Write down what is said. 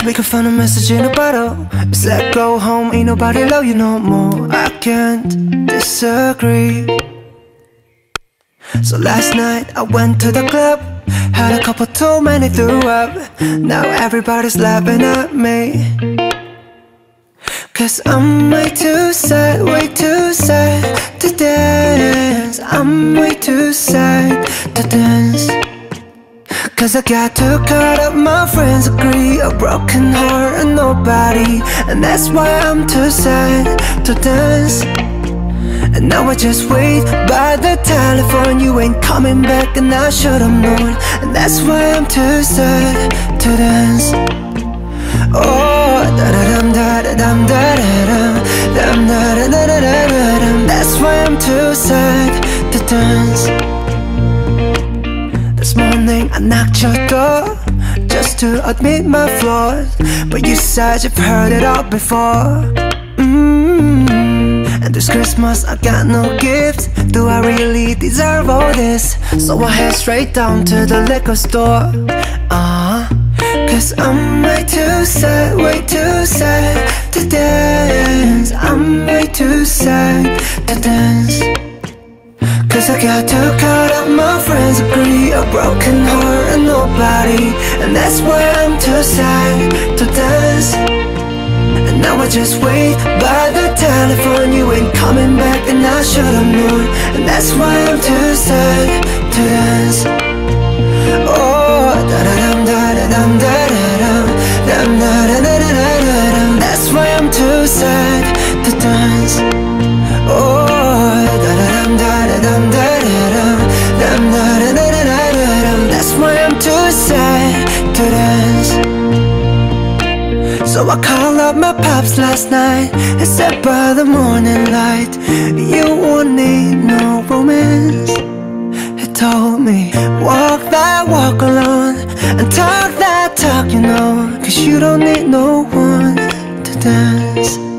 we can find a message in a bottle. It's like go home, ain't nobody love you no more. I can't disagree. So last night I went to the club, had a couple too many, threw up. Now everybody's laughing at me, 'cause I'm way too sad to dance. I'm way too sad to dance. 'Cause I got too caught up, my friends agree. A broken heart and nobody, and that's why I'm too sad to dance. And now I just wait by the telephone. You ain't coming back and I should've known, and that's why I'm too sad to dance. Oh, da-da-dum, da-da-dum, da-da-dum, dum, da-da-da-da-da-dum. That's why I'm too sad to dance. This morning I knocked your door just to admit my flaws, but you said you've heard it all before. And this Christmas I got no gift. Do I really deserve all this? So I head straight down to the liquor store. 'Cause I'm way too sad to dance. I'm way too sad to dance. 'Cause I got too caught up, my friends agree. A broken heart and nobody, and that's why I'm too sad to dance. And now I just wait by the telephone. You ain't coming back and I should've known, and that's why I'm too sad to dance. Oh, da-da-dum, da-da-dum, da-da-dum, dum, da-da-da-da-da-dum. That's why I'm too sad to dance. Oh, da-da-dum, da-da-dum, da-da-dum, dum, da-da-da-da-da-dum. That's why I'm too sad to dance. So I called up my pops last night and said by the morning light, you won't need no romance. He told me, walk that walk alone and talk that talk, you know, 'cause you don't need no one to dance.